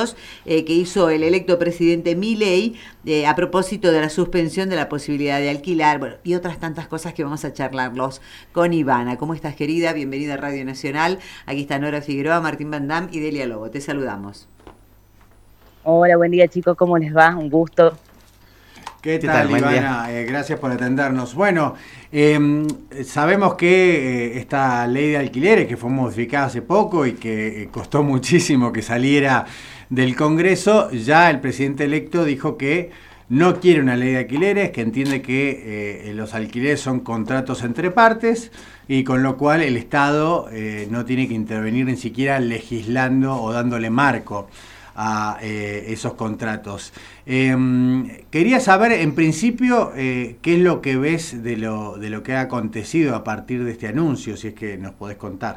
anuncios que hizo el electo presidente Milei a propósito de la suspensión de la posibilidad de alquilar, bueno, y otras tantas cosas que vamos a charlarlos con Ivana. ¿Cómo estás, querida? Bienvenida a Radio Nacional. Aquí está Nora Figueroa, Martín Van Dam y Delia Lobo. Te saludamos. Hola, buen día, chicos. ¿Cómo les va? Un gusto. ¿Qué tal, Ivana? Gracias por atendernos. Bueno, sabemos que esta ley de alquileres, que fue modificada hace poco y que costó muchísimo que saliera del Congreso, ya el presidente electo dijo que no quiere una ley de alquileres, que entiende que los alquileres son contratos entre partes y con lo cual el Estado no tiene que intervenir ni siquiera legislando o dándole marco a esos contratos. Quería saber, en principio, qué es lo que ves de lo que ha acontecido a partir de este anuncio, si es que nos podés contar.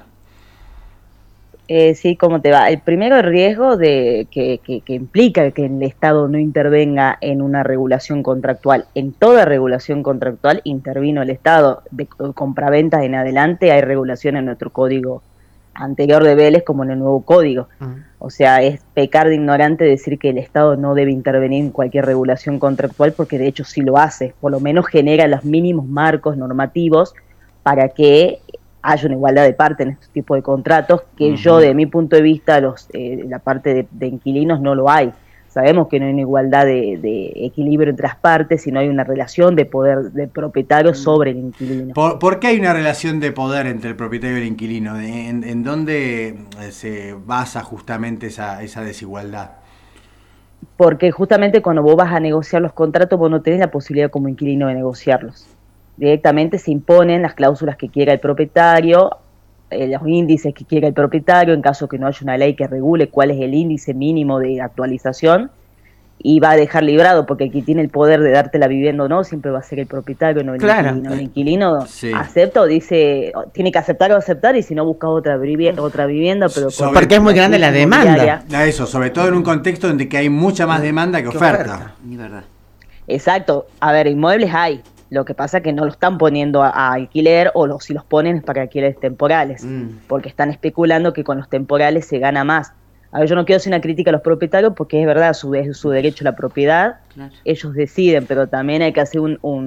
Sí, ¿cómo te va? El primero riesgo de que implica que el Estado no intervenga en una regulación contractual. En toda regulación contractual intervino el Estado. De compraventas en adelante hay regulación en nuestro código anterior de Vélez como en el nuevo código. O sea, es pecar de ignorante decir que el Estado no debe intervenir en cualquier regulación contractual, porque de hecho sí lo hace. Por lo menos genera los mínimos marcos normativos para que haya una igualdad de parte en este tipo de contratos, que yo, de mi punto de vista, la parte de inquilinos no lo hay. Sabemos que no hay una igualdad de equilibrio entre las partes, sino hay una relación de poder del propietario sobre el inquilino. ¿Por qué hay una relación de poder entre el propietario y el inquilino? ¿En dónde se basa justamente esa desigualdad? Porque justamente cuando vos vas a negociar los contratos, vos no tenés la posibilidad como inquilino de negociarlos. Directamente se imponen las cláusulas que quiera el propietario, los índices que quiera el propietario, en caso que no haya una ley que regule cuál es el índice mínimo de actualización, y va a dejar librado, porque el que tiene el poder de darte la vivienda o no, siempre va a ser el propietario, no el inquilino. El inquilino acepta o dice, tiene que aceptar o aceptar, y si no busca otra vivienda, pero porque es muy grande la demanda. Eso, sobre todo en un contexto en que hay mucha más demanda que oferta. Verdad. Exacto. A ver, inmuebles hay. Lo que pasa es que no lo están poniendo a alquiler, o si los ponen es para alquileres temporales, porque están especulando que con los temporales se gana más. A ver, yo no quiero hacer una crítica a los propietarios, porque es verdad, su derecho a la propiedad, claro. Ellos deciden, pero también hay que hacer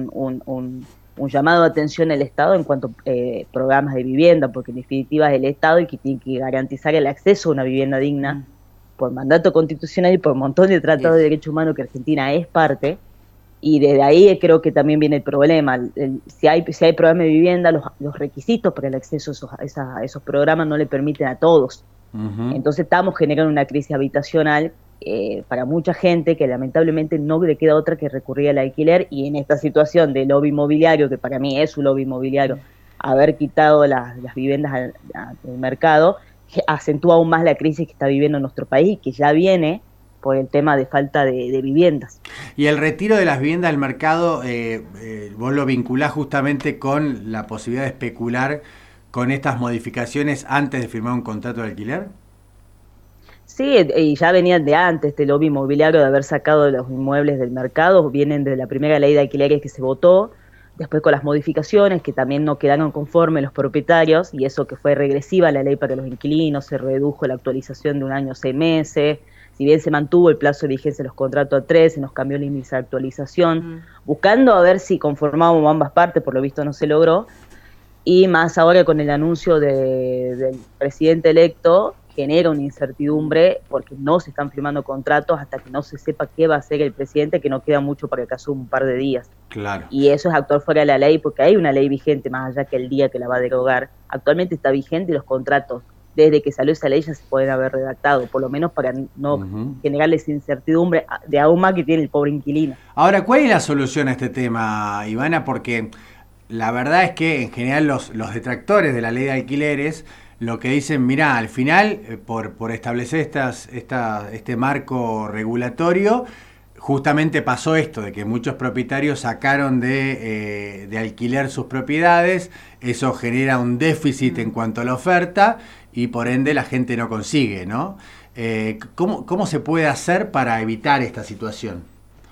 un llamado de atención al Estado en cuanto a programas de vivienda, porque en definitiva es el Estado el que tiene que garantizar el acceso a una vivienda digna, por mandato constitucional y por un montón de tratados de derechos humanos que Argentina es parte. Y desde ahí creo que también viene el problema. Si hay programas de vivienda, los requisitos para el acceso a esos programas no le permiten a todos. Entonces estamos generando una crisis habitacional para mucha gente que lamentablemente no le queda otra que recurrir al alquiler, y en esta situación de lobby inmobiliario, que para mí es un lobby inmobiliario, haber quitado las viviendas del mercado, acentúa aún más la crisis que está viviendo nuestro país, que ya viene por el tema de falta de viviendas. Y el retiro de las viviendas del mercado, vos lo vinculás justamente con la posibilidad de especular con estas modificaciones antes de firmar un contrato de alquiler. Sí, y ya venían de antes, este lobby inmobiliario de haber sacado los inmuebles del mercado, vienen de la primera ley de alquileres que se votó, después con las modificaciones que también no quedaron conformes los propietarios, y eso que fue regresiva la ley para los inquilinos, se redujo la actualización de 1 año a 6 meses, si bien se mantuvo el plazo de vigencia de los contratos a 3, se nos cambió el índice de actualización, buscando a ver si conformábamos ambas partes, por lo visto no se logró, y más ahora con el anuncio del presidente electo, genera una incertidumbre, porque no se están firmando contratos hasta que no se sepa qué va a hacer el presidente, que no queda mucho para que asuma un par de días. Claro. Y eso es actuar fuera de la ley, porque hay una ley vigente, más allá que el día que la va a derogar. Actualmente está vigente, y los contratos, desde que salió esa ley, ya se pueden haber redactado, por lo menos para no generarles incertidumbre de aún más que tiene el pobre inquilino. Ahora, ¿cuál es la solución a este tema, Ivana? Porque la verdad es que en general los detractores de la ley de alquileres lo que dicen, mirá, al final, por establecer este marco regulatorio, justamente pasó esto, de que muchos propietarios sacaron de alquiler sus propiedades, eso genera un déficit en cuanto a la oferta, y por ende la gente no consigue, ¿no? ¿Cómo se puede hacer para evitar esta situación?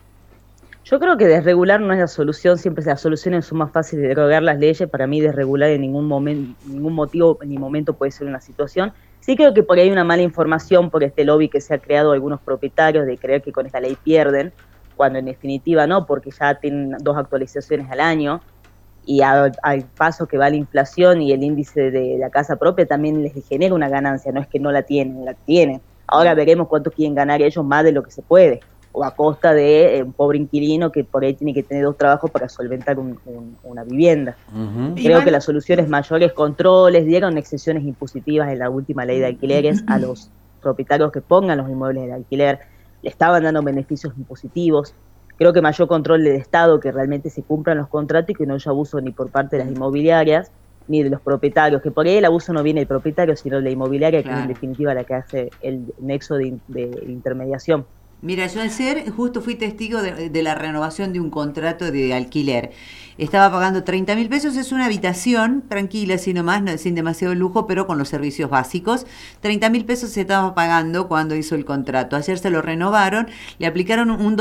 Yo creo que desregular no es la solución, siempre las soluciones son más fáciles de derogar las leyes. Para mí desregular en ningún motivo ni momento puede ser una situación. Sí creo que por ahí hay una mala información por este lobby que se ha creado algunos propietarios de creer que con esta ley pierden, cuando en definitiva no, porque ya tienen 2 actualizaciones al año, y al paso que va la inflación y el índice de la casa propia también les genera una ganancia, no es que no la tienen, la tienen. Ahora veremos cuánto quieren ganar ellos más de lo que se puede, o a costa de un pobre inquilino que por ahí tiene que tener 2 trabajos para solventar una vivienda. Creo que la solución es mayores controles, dieron exenciones impositivas en la última ley de alquileres a los propietarios que pongan los inmuebles de alquiler, le estaban dando beneficios impositivos. Creo que mayor control del Estado, que realmente se cumplan los contratos y que no haya abuso ni por parte de las inmobiliarias ni de los propietarios, que por ahí el abuso no viene del propietario, sino de la inmobiliaria, claro, que es en definitiva la que hace el nexo de intermediación. Mira, yo ayer justo fui testigo de la renovación de un contrato de alquiler. Estaba pagando 30.000 pesos, es una habitación tranquila, así nomás, no, sin demasiado lujo, pero con los servicios básicos. 30.000 pesos se estaba pagando cuando hizo el contrato. Ayer se lo renovaron, le aplicaron un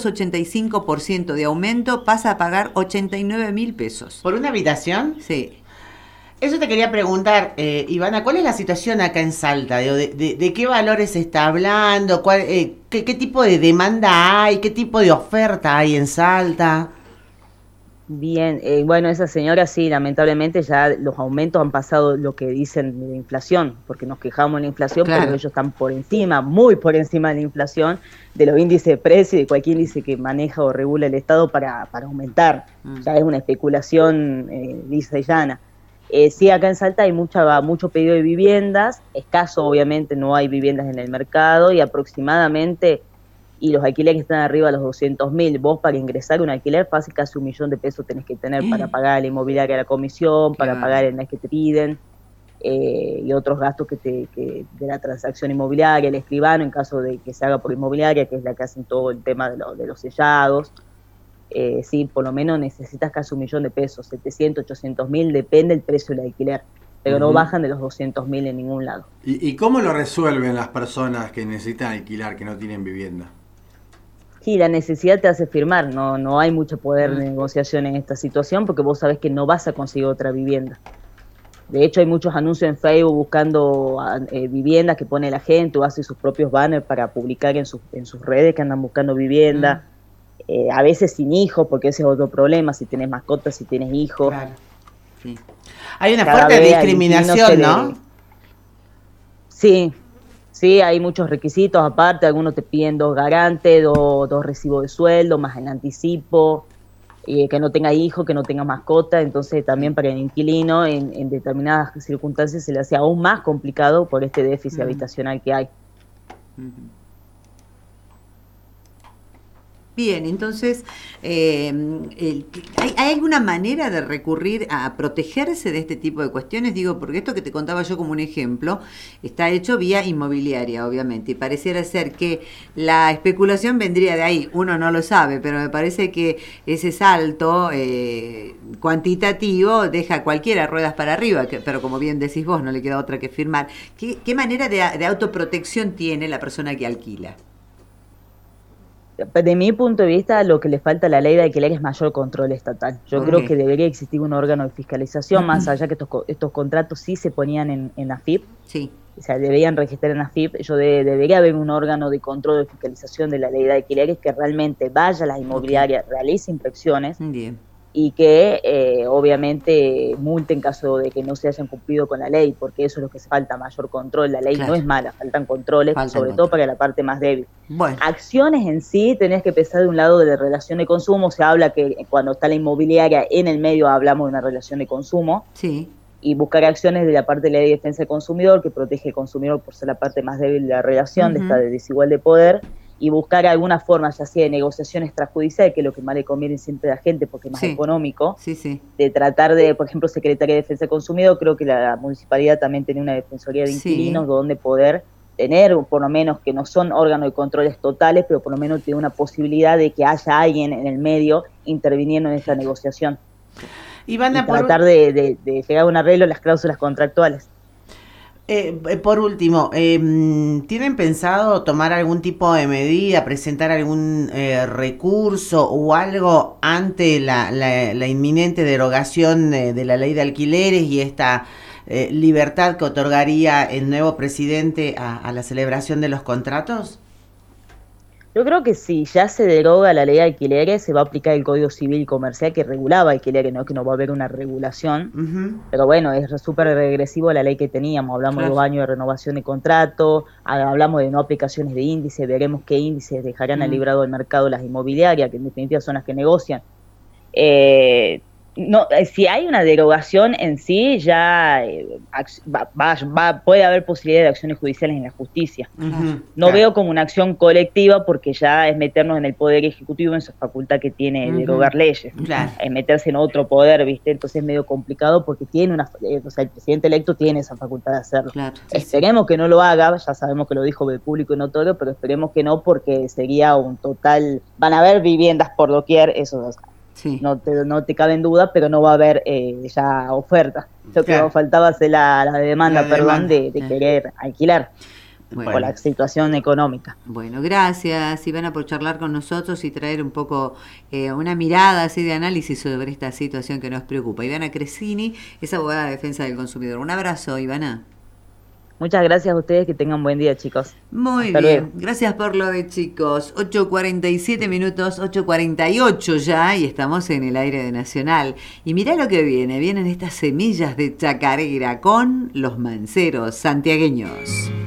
285% de aumento, pasa a pagar 89.000 pesos. ¿Por una habitación? Sí. Eso te quería preguntar, Ivana, ¿cuál es la situación acá en Salta? ¿De qué valores se está hablando? ¿Qué tipo de demanda hay? ¿Qué tipo de oferta hay en Salta? Bien, bueno, esa señora sí, lamentablemente ya los aumentos han pasado lo que dicen de la inflación, porque nos quejamos de la inflación, claro, pero ellos están por encima, muy por encima de la inflación, de los índices de precio y de cualquier índice que maneja o regula el Estado para aumentar. Ya es una especulación lisa y llana. Sí, acá en Salta hay mucho pedido de viviendas, escaso obviamente, no hay viviendas en el mercado y aproximadamente, y los alquileres están arriba de los 200.000, vos para ingresar un alquiler fácil casi 1 millón de pesos tenés que tener para pagar a la inmobiliaria la comisión, para pagar el mes que te piden y otros gastos de la transacción inmobiliaria, el escribano en caso de que se haga por inmobiliaria, que es la que hacen todo el tema de los sellados. Sí, por lo menos necesitas casi 1 millón de pesos, 700, 800.000, depende del precio del alquiler, pero no bajan de los 200.000 en ningún lado. ¿Y cómo lo resuelven las personas que necesitan alquilar, que no tienen vivienda? Sí, la necesidad te hace firmar, no hay mucho poder de negociación en esta situación porque vos sabés que no vas a conseguir otra vivienda. De hecho, hay muchos anuncios en Facebook buscando viviendas que pone la gente o hace sus propios banners para publicar en sus redes que andan buscando vivienda. A veces sin hijos, porque ese es otro problema, si tienes mascotas, si tienes hijos. Claro. Sí. Hay una fuerte discriminación, ¿no? Sí, hay muchos requisitos, aparte, algunos te piden 2 garantes, 2 recibos de sueldo, más en anticipo, que no tenga hijos, que no tenga mascota, entonces también para el inquilino en determinadas circunstancias se le hace aún más complicado por este déficit habitacional que hay. Bien, entonces, ¿hay alguna manera de recurrir a protegerse de este tipo de cuestiones? Digo, porque esto que te contaba yo como un ejemplo, está hecho vía inmobiliaria, obviamente, y pareciera ser que la especulación vendría de ahí. Uno no lo sabe, pero me parece que ese salto cuantitativo deja a cualquiera ruedas para arriba, pero como bien decís vos, no le queda otra que firmar. ¿Qué manera de autoprotección tiene la persona que alquila? De mi punto de vista, lo que le falta a la ley de alquiler es mayor control estatal. Yo creo que debería existir un órgano de fiscalización, más allá que estos contratos sí se ponían en AFIP. Sí. O sea, deberían registrar en AFIP. Debería haber un órgano de control de fiscalización de la ley de alquileres que realmente vaya a las inmobiliarias, realice inspecciones. Bien. Y que obviamente multe en caso de que no se hayan cumplido con la ley, porque eso es lo que falta, mayor control. La ley no es mala, faltan controles, sobre todo para la parte más débil. Bueno. Acciones en sí tenés que pensar de un lado de la relación de consumo. Se habla que cuando está la inmobiliaria en el medio hablamos de una relación de consumo. Sí. Y buscar acciones de la parte de la ley de defensa del consumidor, que protege al consumidor por ser la parte más débil de la relación, de esta desigual de poder, y buscar alguna forma, ya sea de negociación extrajudicial, que es lo que más le conviene siempre a la gente porque es más económico, de tratar de, por ejemplo, Secretaría de Defensa del Consumidor, creo que la municipalidad también tiene una defensoría de inquilinos donde poder tener, por lo menos, que no son órganos de controles totales, pero por lo menos tiene una posibilidad de que haya alguien en el medio interviniendo en esta negociación. Ivana, y tratar de llegar a un arreglo de las cláusulas contractuales. Por último, ¿tienen pensado tomar algún tipo de medida, presentar algún recurso o algo ante la inminente derogación de la ley de alquileres y esta libertad que otorgaría el nuevo presidente a la celebración de los contratos? Yo creo que si ya se deroga la ley de alquileres, se va a aplicar el Código Civil Comercial que regulaba alquileres, ¿no? Que no va a haber una regulación. Pero bueno, es súper regresivo la ley que teníamos. Hablamos de 2 años de renovación de contrato, hablamos de no aplicaciones de índice, veremos qué índices dejarán al librado del mercado las inmobiliarias, que en definitiva son las que negocian. No, si hay una derogación en sí, ya puede haber posibilidad de acciones judiciales en la justicia. No veo como una acción colectiva, porque ya es meternos en el poder ejecutivo, en esa facultad que tiene de derogar leyes, es meterse en otro poder, ¿viste? Entonces es medio complicado, porque tiene o sea, el presidente electo tiene esa facultad de hacerlo. Esperemos que no lo haga, ya sabemos que lo dijo de público y notorio, pero esperemos que no, porque sería un total, van a haber viviendas por doquier, eso es. No te cabe en duda, pero no va a haber ya oferta. Lo que faltaba es la demanda, de querer alquilar. Por la situación económica. Bueno, gracias Ivana por charlar con nosotros y traer un poco una mirada así de análisis sobre esta situación que nos preocupa. Ivana Crescini es abogada de defensa del consumidor. Un abrazo, Ivana. Muchas gracias a ustedes, que tengan buen día, chicos. Muy Hasta bien, luego. Gracias por lo de chicos. 8:47 minutos, 8:48 ya, y estamos en el aire de Nacional. Y mirá lo que vienen estas semillas de chacarera con los manceros santiagueños.